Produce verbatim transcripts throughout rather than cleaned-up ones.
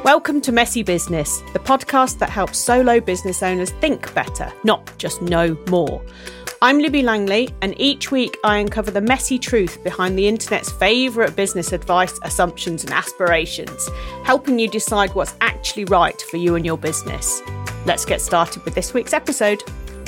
Welcome to Messy Business, the podcast that helps solo business owners think better, not just know more. I'm Libby Langley, and each week I uncover the messy truth behind the internet's favourite business advice, assumptions and aspirations, helping you decide what's actually right for you and your business. Let's get started with this week's episode.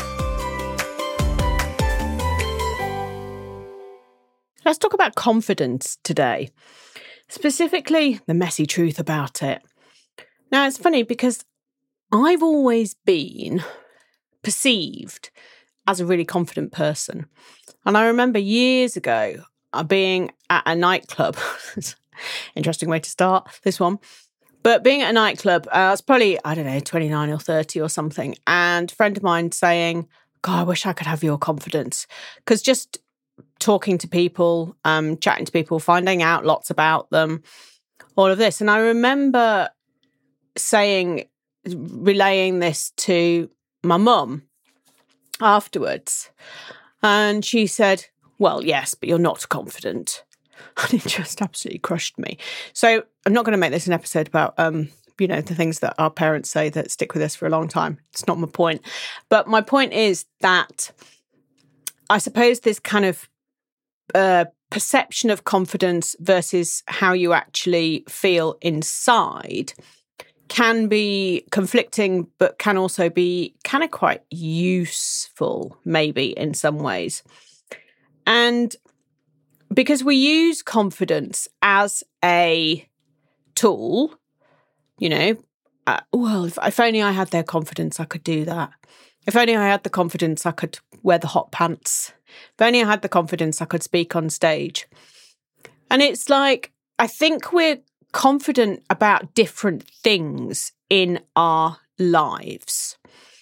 Let's talk about confidence today, specifically the messy truth about it. Now, it's funny because I've always been perceived as a really confident person. And I remember years ago uh, being at a nightclub. Interesting way to start this one. But being at a nightclub, uh, I was probably, I don't know, twenty-nine or thirty or something. And a friend of mine saying, God, I wish I could have your confidence. Because just talking to people, um, chatting to people, finding out lots about them, all of this. And I remember saying, relaying this to my mum afterwards. And she said, well, yes, but you're not confident. And it just absolutely crushed me. So I'm not going to make this an episode about, um, you know, the things that our parents say that stick with us for a long time. It's not my point. But my point is that I suppose this kind of uh, perception of confidence versus how you actually feel inside can be conflicting, but can also be kind of quite useful, maybe in some ways. And because we use confidence as a tool, you know, uh, well, if, if only I had their confidence, I could do that. If only I had the confidence, I could wear the hot pants. If only I had the confidence, I could speak on stage. And it's like, I think we're confident about different things in our lives.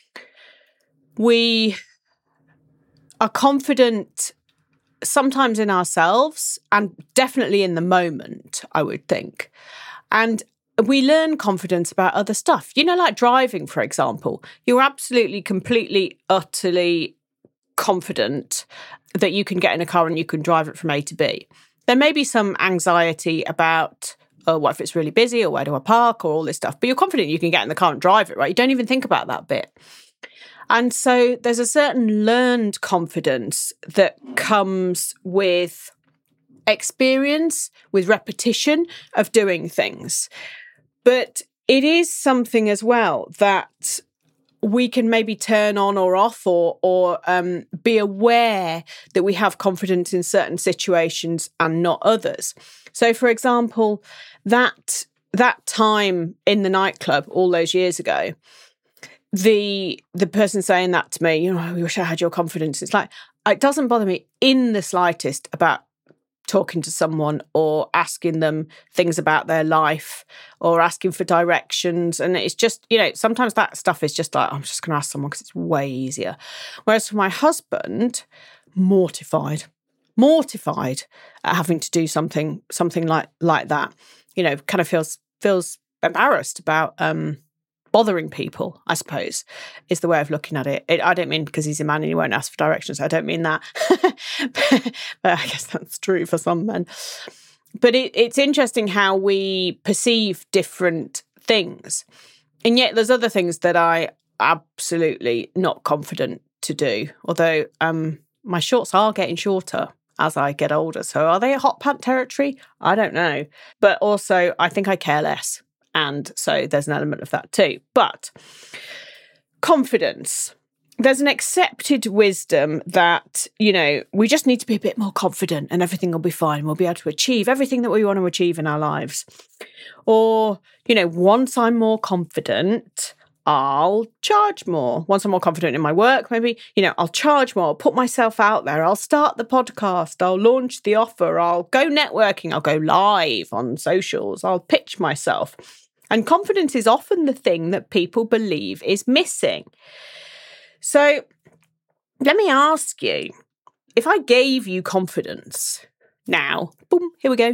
We are confident sometimes in ourselves and definitely in the moment, I would think. And we learn confidence about other stuff. You know, like driving, for example. You're absolutely, completely, utterly confident that you can get in a car and you can drive it from A to B. There may be some anxiety about, oh, what if it's really busy, or where do I park, or all this stuff. But you're confident you can get in the car and drive it, right? You don't even think about that bit. And so there's a certain learned confidence that comes with experience, with repetition of doing things. But it is something as well that we can maybe turn on or off, or or um, be aware that we have confidence in certain situations and not others. So, for example, that that time in the nightclub all those years ago, the the person saying that to me, you know, I wish I had your confidence. It's like, it doesn't bother me in the slightest about talking to someone or asking them things about their life or asking for directions. And it's just, you know, sometimes that stuff is just like, I'm just going to ask someone because it's way easier. Whereas for my husband, mortified, mortified at having to do something, something like, like that, you know, kind of feels, feels embarrassed about, um, bothering people, I suppose, is the way of looking at it. it. I don't mean because he's a man and he won't ask for directions. I don't mean that. but, but I guess that's true for some men. But it, it's interesting how we perceive different things. And yet there's other things that I absolutely not confident to do. Although um, my shorts are getting shorter as I get older. So are they a hot pant territory? I don't know. But also I think I care less. And so there's an element of that too. But confidence. There's an accepted wisdom that, you know, we just need to be a bit more confident and everything will be fine. We'll be able to achieve everything that we want to achieve in our lives. Or, you know, once I'm more confident, I'll charge more. Once I'm more confident in my work, maybe, you know, I'll charge more, put myself out there. I'll start the podcast. I'll launch the offer. I'll go networking. I'll go live on socials. I'll pitch myself. And confidence is often the thing that people believe is missing. So let me ask you, if I gave you confidence now, boom, here we go,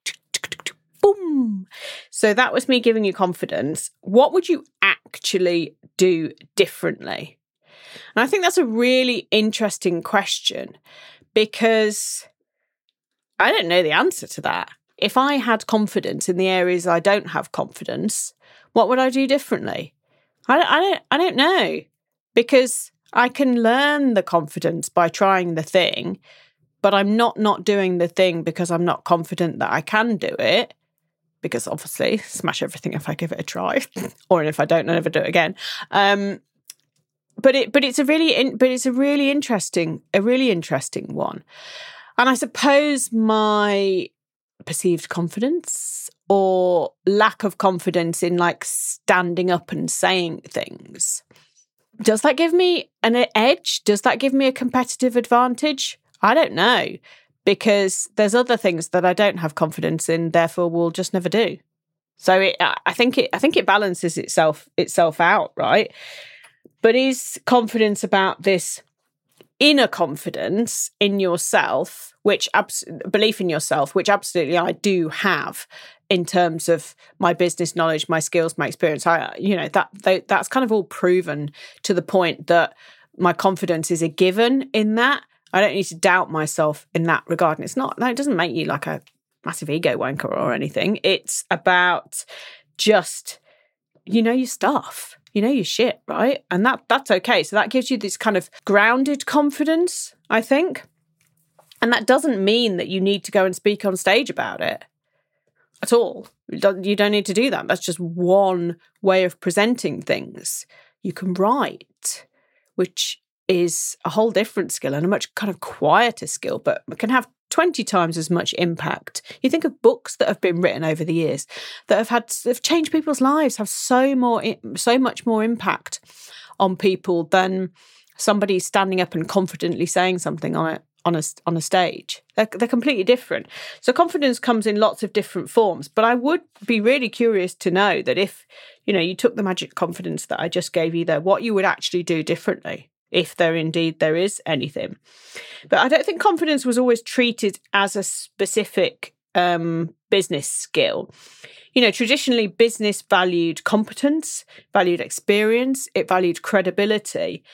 boom. So that was me giving you confidence. What would you actually do differently? And I think that's a really interesting question because I don't know the answer to that. if I had confidence in the areas I don't have confidence, what would I do differently? I don't, I don't, I don't know, because I can learn the confidence by trying the thing, but I'm not not doing the thing because I'm not confident that I can do it, because obviously smash everything if I give it a try, or if I don't, I'll never do it again. Um, but it, but it's a really, in, but it's a really interesting, a really interesting one. And I suppose my perceived confidence or lack of confidence in like standing up and saying things, does that give me an edge? Does that give me a competitive advantage? I don't know, because there's other things that I don't have confidence in, therefore will just never do. So it, I think it, I think it balances itself itself out, right? But is confidence about this inner confidence in yourself, which abs- belief in yourself, which absolutely I do have in terms of my business knowledge, my skills, my experience. I, you know, that they, that's kind of all proven to the point that my confidence is a given in that. I don't need to doubt myself in that regard. And it's not, no, it doesn't make you like a massive ego wanker or anything. It's about just, you know, your stuff, you know, your shit, right? And that that's okay. So that gives you this kind of grounded confidence, I think. And that doesn't mean that you need to go and speak on stage about it at all. You don't, you don't need to do that. That's just one way of presenting things. You can write, which is a whole different skill and a much kind of quieter skill, but can have twenty times as much impact. You think of books that have been written over the years that have had have changed people's lives, have so more so much more impact on people than somebody standing up and confidently saying something on a on a on a stage. They're, they're completely different. So confidence comes in lots of different forms. But I would be really curious to know that if, you know, you took the magic confidence that I just gave you there, what you would actually do differently, if there indeed there is anything. But I don't think confidence was always treated as a specific um, business skill. You know, traditionally business valued competence, valued experience, it valued credibility.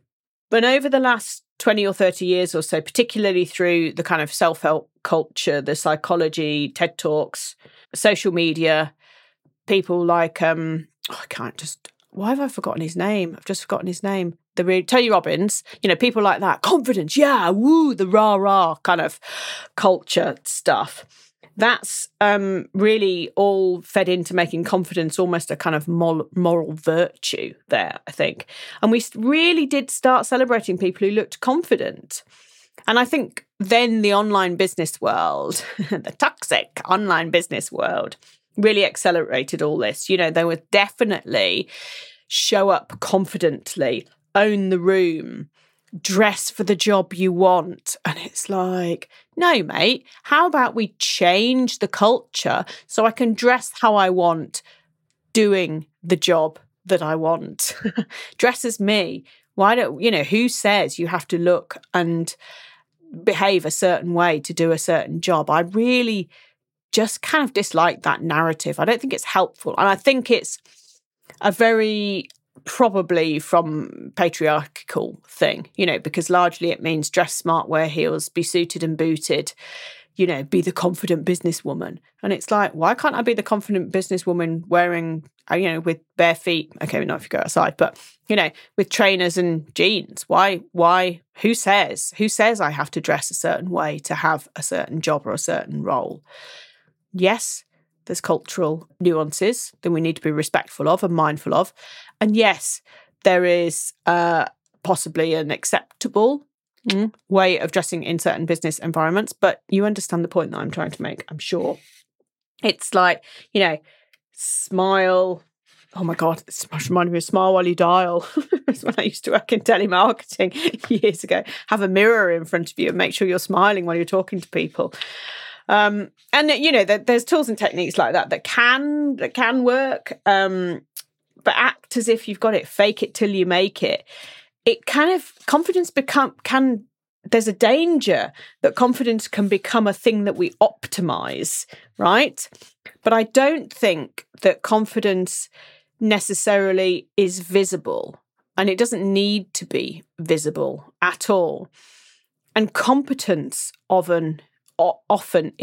But over the last twenty or thirty years or so, particularly through the kind of self-help culture, the psychology, TED Talks, social media, people like, um, oh, I can't just, why have I forgotten his name? I've just forgotten his name. The real Tony Robbins, you know, people like that, confidence, yeah, woo, the rah rah kind of culture stuff. That's um, really all fed into making confidence almost a kind of moral, moral virtue there, I think. And we really did start celebrating people who looked confident. And I think then the online business world, the toxic online business world, really accelerated all this. You know, there was definitely show up confidently, own the room, dress for the job you want. And it's like, no, mate, how about we change the culture so I can dress how I want, doing the job that I want. Dress as me. Why don't, you know, who says you have to look and behave a certain way to do a certain job? I really just kind of dislike that narrative. I don't think it's helpful. And I think it's a very probably from patriarchal thing, you know, because largely it means dress smart, wear heels, be suited and booted, you know, be the confident businesswoman. And it's like, why can't I be the confident businesswoman wearing, you know, with bare feet? Okay, not if you go outside, but, you know, with trainers and jeans. Why, why, who says, who says I have to dress a certain way to have a certain job or a certain role? Yes, there's cultural nuances that we need to be respectful of and mindful of. And yes, there is uh, possibly an acceptable mm, way of dressing in certain business environments, but you understand the point that I'm trying to make, I'm sure. It's like, you know, smile. Oh my God, it's reminding me of Smile While You Dial. It's when I used to work in telemarketing years ago. Have a mirror in front of you and make sure you're smiling while you're talking to people. Um, and, you know, there, there's tools and techniques like that that can that can work, um, but act as if you've got it, fake it till you make it. It kind of, confidence become, can, there's a danger that confidence can become a thing that we optimize, right? But I don't think that confidence necessarily is visible, and it doesn't need to be visible at all. And competence often often isn't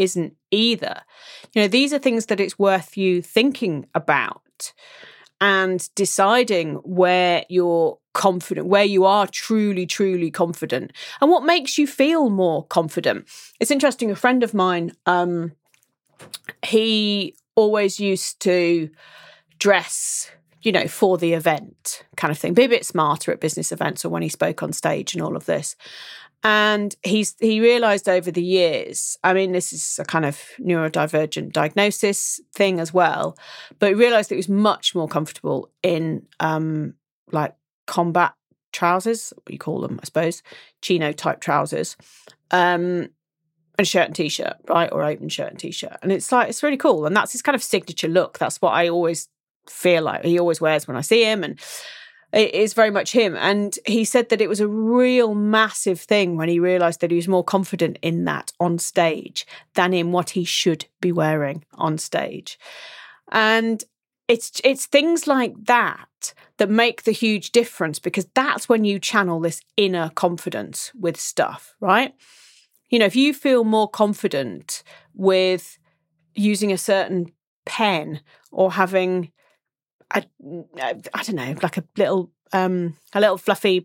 either. You know, these are things that it's worth you thinking about and deciding where you're confident, where you are truly, truly confident, and what makes you feel more confident. It's interesting, a friend of mine, um, he always used to dress, you know, for the event kind of thing, be a bit smarter at business events or when he spoke on stage and all of this. And he's he realised over the years, I mean, this is a kind of neurodivergent diagnosis thing as well, but he realised that he was much more comfortable in um, like combat trousers, what you call them, I suppose, chino type trousers, um, and shirt and t-shirt, right? Or open shirt and t-shirt. And it's like, it's really cool. And that's his kind of signature look. That's what I always feel like he always wears when I see him. And it is very much him. And he said that it was a real massive thing when he realised that he was more confident in that on stage than in what he should be wearing on stage. And it's it's things like that that make the huge difference, because that's when you channel this inner confidence with stuff, right? You know, if you feel more confident with using a certain pen or having I, I don't know, like a little, um, a little fluffy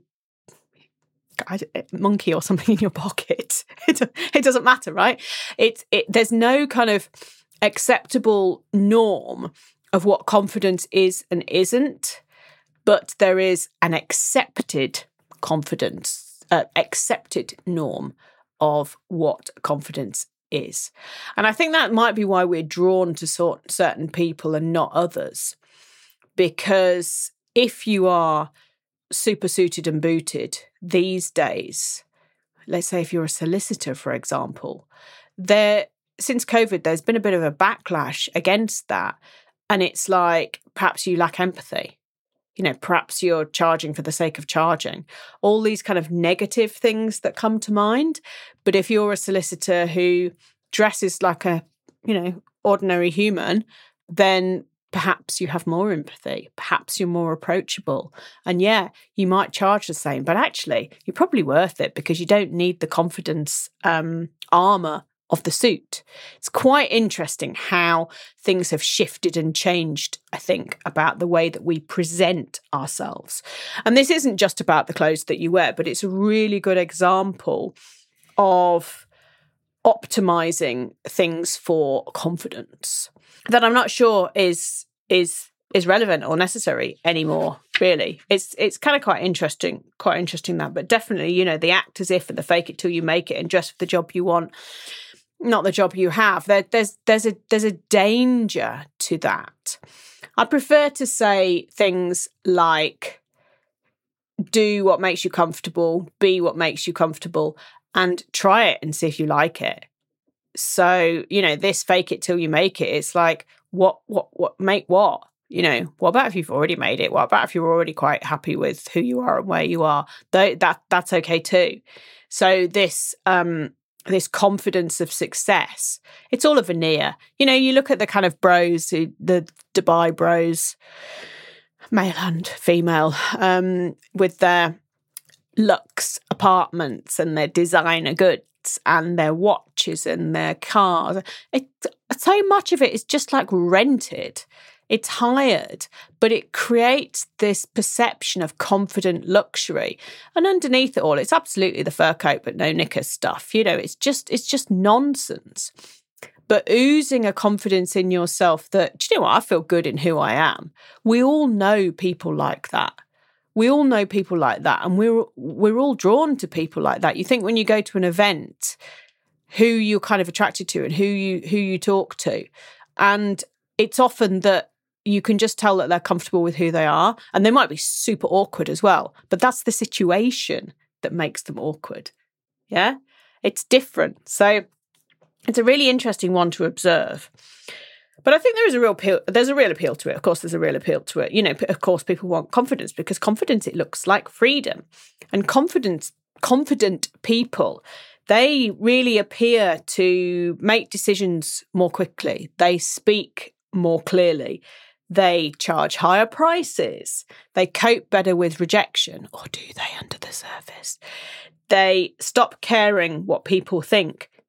monkey or something in your pocket. It, it doesn't matter, right? It's it. There's no kind of acceptable norm of what confidence is and isn't, but there is an accepted confidence, uh, accepted norm of what confidence is. And I think that might be why we're drawn to sort certain people and not others. Because if you are super suited and booted these days, let's say if you're a solicitor, for example, there since COVID, there's been a bit of a backlash against that. And it's like, perhaps you lack empathy. You know, perhaps you're charging for the sake of charging. All these kind of negative things that come to mind. But if you're a solicitor who dresses like a, you know, ordinary human, then perhaps you have more empathy, perhaps you're more approachable. And yeah, you might charge the same, but actually you're probably worth it because you don't need the confidence um, armour of the suit. It's quite interesting how things have shifted and changed, I think, about the way that we present ourselves. And this isn't just about the clothes that you wear, but it's a really good example of optimizing things for confidence that I'm not sure is is is relevant or necessary anymore, really. It's it's kind of quite interesting, quite interesting that, but definitely, you know, the act as if and the fake it till you make it and dress for the job you want, not the job you have. There, there's there's a there's a danger to that. I prefer to say things like do what makes you comfortable, be what makes you comfortable, and try it and see if you like it. So, you know, this fake it till you make it, it's like, what, what, what, make what? You know, what about if you've already made it? What about if you're already quite happy with who you are and where you are? That, that that's okay too. So this, um, this confidence of success, it's all a veneer. You know, you look at the kind of bros, who, the Dubai bros, male and female, um, with their luxe apartments and their designer goods and their watches and their cars. It, so much of it is just like rented. It's hired, but it creates this perception of confident luxury. And underneath it all, it's absolutely the fur coat but no knickers stuff. You know, it's just it's just nonsense. But oozing a confidence in yourself that, do you know what, I feel good in who I am. We all know people like that. We all know people like that, and we're we're all drawn to people like that. You think when you go to an event, who you're kind of attracted to and who you who you talk to, and it's often that you can just tell that they're comfortable with who they are, and they might be super awkward as well. But that's the situation that makes them awkward. Yeah, it's different. So it's a really interesting one to observe. But I think there is a real appeal, there's a real appeal to it. Of course, there's a real appeal to it. You know, of course, people want confidence because confidence, it looks like freedom. And confidence, confident people, they really appear to make decisions more quickly. They speak more clearly. They charge higher prices. They cope better with rejection. Or do they under the surface? They stop caring what people think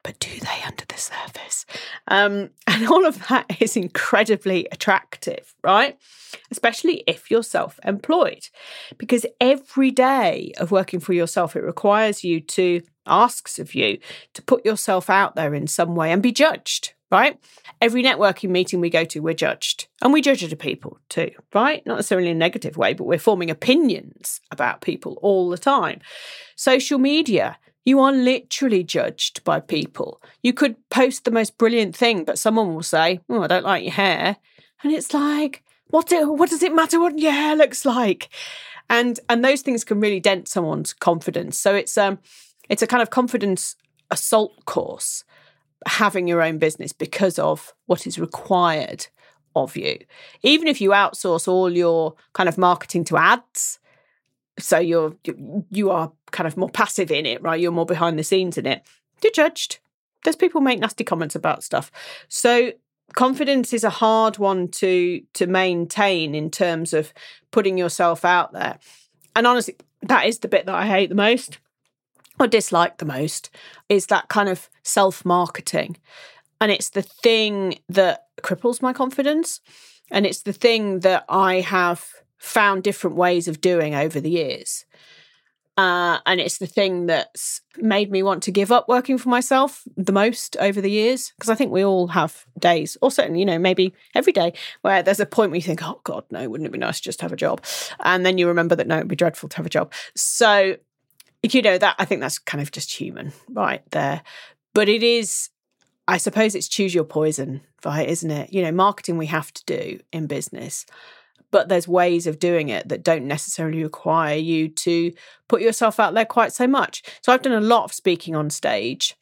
but do they under the surface? Um, and all of that is incredibly attractive, right? Especially if you're self-employed, because every day of working for yourself, it requires you to, asks of you to put yourself out there in some way and be judged, right? Every networking meeting we go to, we're judged, and we judge other people too, right? Not necessarily in a negative way, but we're forming opinions about people all the time. Social media, you are literally judged by people. You could post the most brilliant thing, but someone will say, oh, I don't like your hair. And it's like, what, do, what does it matter what your hair looks like? And and those things can really dent someone's confidence. So it's um it's a kind of confidence assault course, having your own business, because of what is required of you. Even if you outsource all your kind of marketing to ads, so you're you are kind of more passive in it, right? You're more behind the scenes in it. You're judged. There's people make nasty comments about stuff. So confidence is a hard one to to maintain in terms of putting yourself out there. And honestly, that is the bit that I hate the most, or dislike the most, is that kind of self-marketing. And it's the thing that cripples my confidence. And it's the thing that I have found different ways of doing over the years. Uh, and it's the thing that's made me want to give up working for myself the most over the years. Because I think we all have days, or certainly, you know, maybe every day, where there's a point where you think, oh God, no, wouldn't it be nice to just have a job? And then you remember that, no, it'd be dreadful to have a job. So, you know, that I think that's kind of just human right there. But it is, I suppose it's choose your poison, right, isn't it? You know, marketing we have to do in business. But there's ways of doing it that don't necessarily require you to put yourself out there quite so much. So I've done a lot of speaking on stage,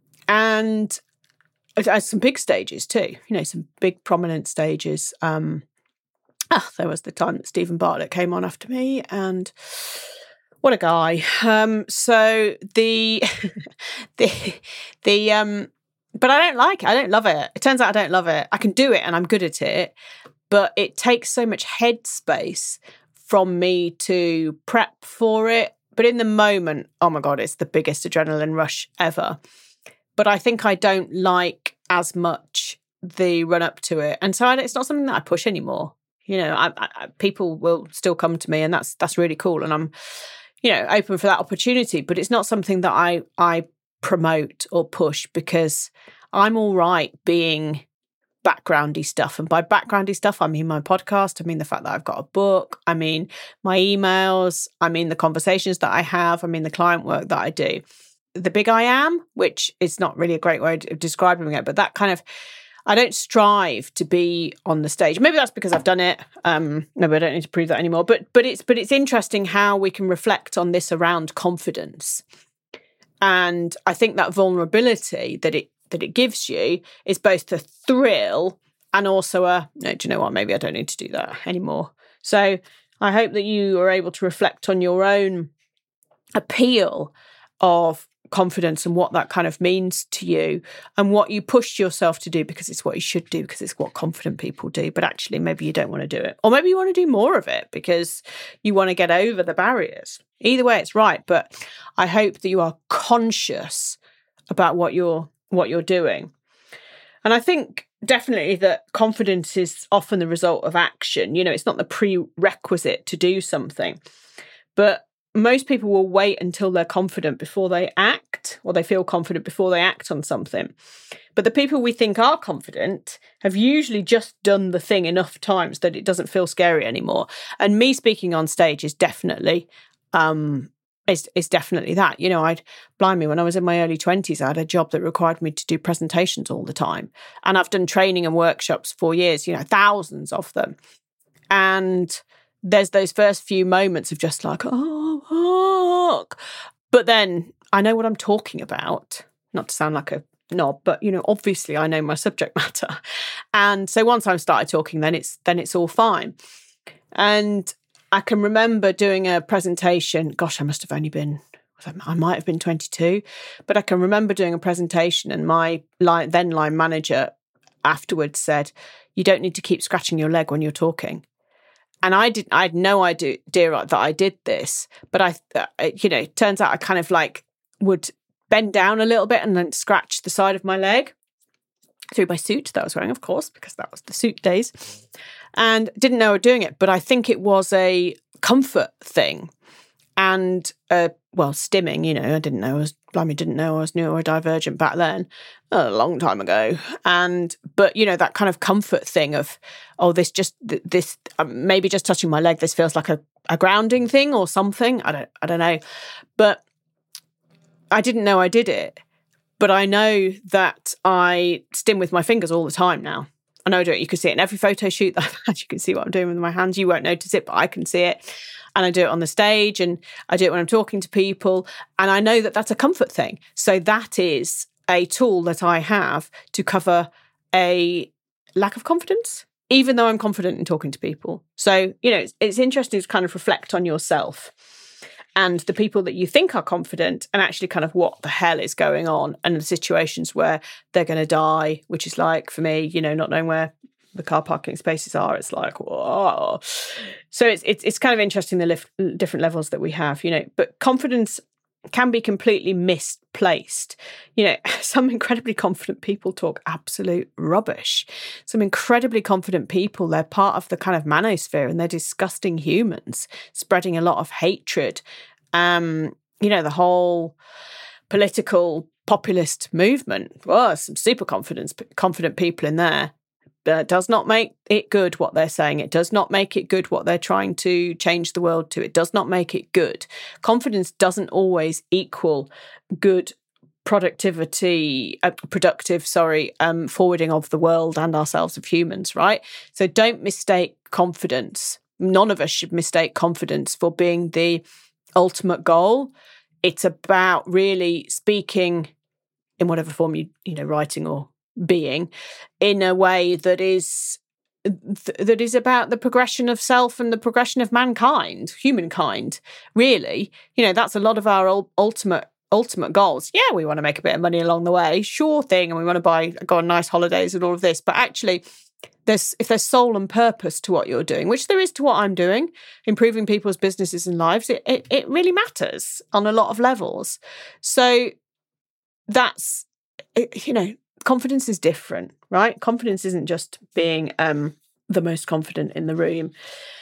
and some big stages too, you know, some big prominent stages. Um, ah, there was the time that Stephen Bartlett came on after me, and what a guy. Um, so the, the, the, um, but I don't like it. I don't love it. It turns out I don't love it. I can do it and I'm good at it. But it takes so much headspace from me to prep for it. But in the moment, oh my God, it's the biggest adrenaline rush ever. But I think I don't like as much the run up to it. And so I, it's not something that I push anymore. You know, I, I, people will still come to me, and that's that's really cool. And I'm, you know, open for that opportunity. But it's not something that I I promote or push, because I'm all right being backgroundy stuff. And by backgroundy stuff, I mean my podcast, I mean the fact that I've got a book, I mean my emails, I mean the conversations that I have, I mean the client work that I do. The big I am, which is not really a great way of describing it, but that kind of, I don't strive to be on the stage. Maybe that's because I've done it. Um, maybe I don't need to prove that anymore. But but it's but it's interesting how we can reflect on this around confidence. And I think that vulnerability that it that it gives you is both a thrill and also a, no, do you know what, maybe I don't need to do that anymore. So I hope that you are able to reflect on your own appeal of confidence and what that kind of means to you, and what you push yourself to do because it's what you should do, because it's what confident people do. But actually, maybe you don't want to do it. Or maybe you want to do more of it because you want to get over the barriers. Either way, it's right. But I hope that you are conscious about what you're what you're doing. And I think definitely that confidence is often the result of action. You know, it's not the prerequisite to do something. But most people will wait until they're confident before they act, or they feel confident before they act on something. But the people we think are confident have usually just done the thing enough times that it doesn't feel scary anymore. And me speaking on stage is definitely um It's, it's definitely that. You know, I'd, blimey, when I was in my early twenties, I had a job that required me to do presentations all the time. And I've done training and workshops for years, you know, thousands of them. And there's those first few moments of just like, oh, fuck. But then I know what I'm talking about. Not to sound like a knob, but, you know, obviously I know my subject matter. And so once I've started talking, then it's then it's all fine. And I can remember doing a presentation. Gosh, I must have only been, I might have been twenty-two, but I can remember doing a presentation, and my line, then line manager afterwards said, you don't need to keep scratching your leg when you're talking. And I did, I had no idea that I did this, but I, you know, it turns out I kind of like would bend down a little bit and then scratch the side of my leg through my suit that I was wearing, of course, because that was the suit days. And didn't know I was doing it, but I think it was a comfort thing. And, uh, well, stimming, you know, I didn't know I was, blimey, didn't know I was neurodivergent back then, a long time ago. And, but, you know, that kind of comfort thing of, oh, this just, this, um, maybe just touching my leg, this feels like a, a grounding thing or something. I don't, I don't know. But I didn't know I did it. But I know that I stim with my fingers all the time now. I know I do it. You can see it in every photo shoot that I've had. You can see what I'm doing with my hands. You won't notice it, but I can see it. And I do it on the stage and I do it when I'm talking to people. And I know that that's a comfort thing. So that is a tool that I have to cover a lack of confidence, even though I'm confident in talking to people. So, you know, it's, it's interesting to kind of reflect on yourself and the people that you think are confident and actually kind of what the hell is going on and the situations where they're going to die, which is like, for me, you know, not knowing where the car parking spaces are, it's like, whoa. So it's it's, it's kind of interesting the lift, different levels that we have, you know, but confidence can be completely misplaced. You know, some incredibly confident people talk absolute rubbish. Some incredibly confident people, they're part of the kind of manosphere and they're disgusting humans, spreading a lot of hatred. Um, you know, the whole political populist movement, well, some super confidence, confident people in there. Uh, does not make it good what they're saying. It does not make it good what they're trying to change the world to. It does not make it good. Confidence doesn't always equal good productivity, uh, productive, sorry, um, forwarding of the world and ourselves of humans, right? So don't mistake confidence. None of us should mistake confidence for being the ultimate goal. It's about really speaking in whatever form you, you know, writing or being in a way that is th- that is about the progression of self and the progression of mankind, humankind, really. You know, that's a lot of our ul- ultimate ultimate goals. Yeah, we want to make a bit of money along the way, sure thing, and we want to buy go on nice holidays and all of this, but actually there's if there's soul and purpose to what you're doing, which there is to what I'm doing, improving people's businesses and lives, it it, it really matters on a lot of levels. So that's, you know, confidence is different, right? Confidence isn't just being um, the most confident in the room.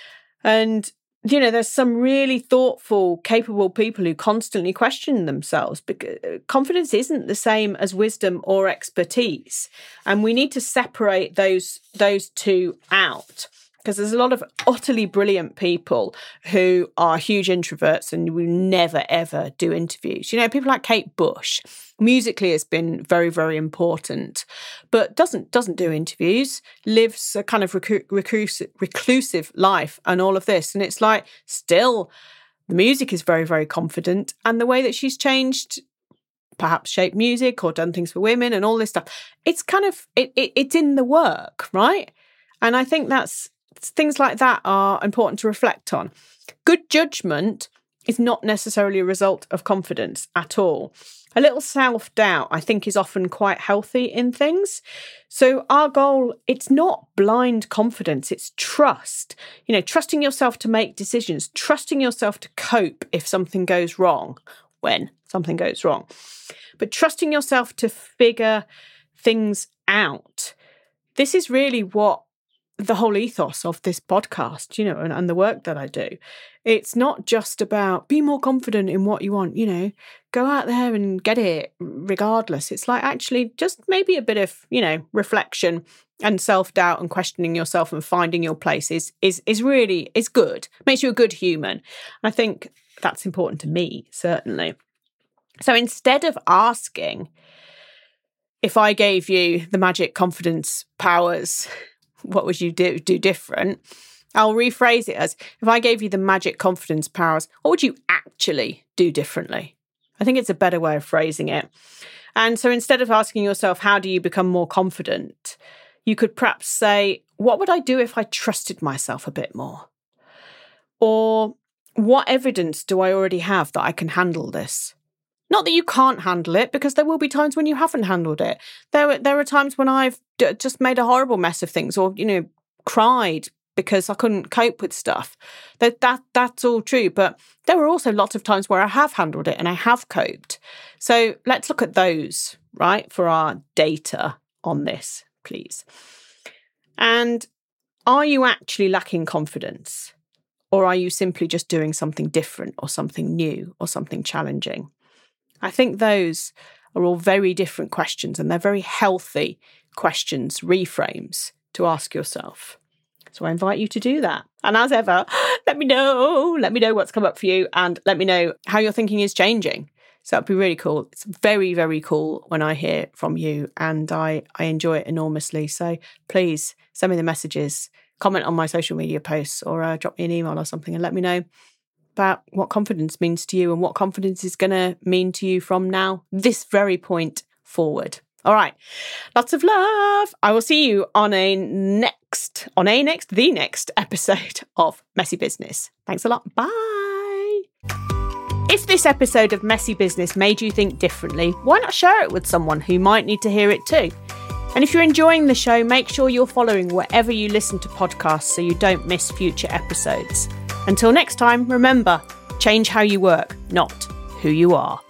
And, you know, there's some really thoughtful, capable people who constantly question themselves, because confidence isn't the same as wisdom or expertise. And we need to separate those, those two out. Because there's a lot of utterly brilliant people who are huge introverts and will never, ever do interviews. You know, people like Kate Bush, musically has been very, very important, but doesn't doesn't do interviews, lives a kind of recu- reclusive, reclusive life and all of this. And it's like, still, the music is very, very confident. And the way that she's changed, perhaps shaped music or done things for women and all this stuff, it's kind of, it, it it's in the work, right? And I think that's, things like that are important to reflect on. Good judgment is not necessarily a result of confidence at all. A little self-doubt, I think, is often quite healthy in things. So our goal, it's not blind confidence, it's trust. You know, trusting yourself to make decisions, trusting yourself to cope if something goes wrong, when something goes wrong. But trusting yourself to figure things out. This is really what the whole ethos of this podcast, you know, and, and the work that I do. It's not just about be more confident in what you want, you know, go out there and get it regardless. It's like actually just maybe a bit of, you know, reflection and self-doubt and questioning yourself and finding your place is is is really, is good. Makes you a good human. And I think that's important to me, certainly. So instead of asking, if I gave you the magic confidence powers, what would you do, do different? I'll rephrase it as, if I gave you the magic confidence powers, what would you actually do differently? I think it's a better way of phrasing it. And so instead of asking yourself, how do you become more confident? You could perhaps say, what would I do if I trusted myself a bit more? Or what evidence do I already have that I can handle this? Not that you can't handle it, because there will be times when you haven't handled it. There, there are times when I've d- just made a horrible mess of things, or, you know, cried because I couldn't cope with stuff. That that that's all true. But there were also lots of times where I have handled it and I have coped. So let's look at those, right, for our data on this, please. And are you actually lacking confidence? Or are you simply just doing something different or something new or something challenging? I think those are all very different questions, and they're very healthy questions, reframes to ask yourself. So I invite you to do that. And as ever, let me know, let me know what's come up for you, and let me know how your thinking is changing. So that'd be really cool. It's very, very cool when I hear from you, and I, I enjoy it enormously. So please send me the messages, comment on my social media posts, or uh, drop me an email or something and let me know about what confidence means to you and what confidence is going to mean to you from now, this very point forward. All right. Lots of love. I will see you on a next, on a next, the next episode of Messy Business. Thanks a lot. Bye. If this episode of Messy Business made you think differently, why not share it with someone who might need to hear it too? And if you're enjoying the show, make sure you're following wherever you listen to podcasts so you don't miss future episodes. Until next time, remember, change how you work, not who you are.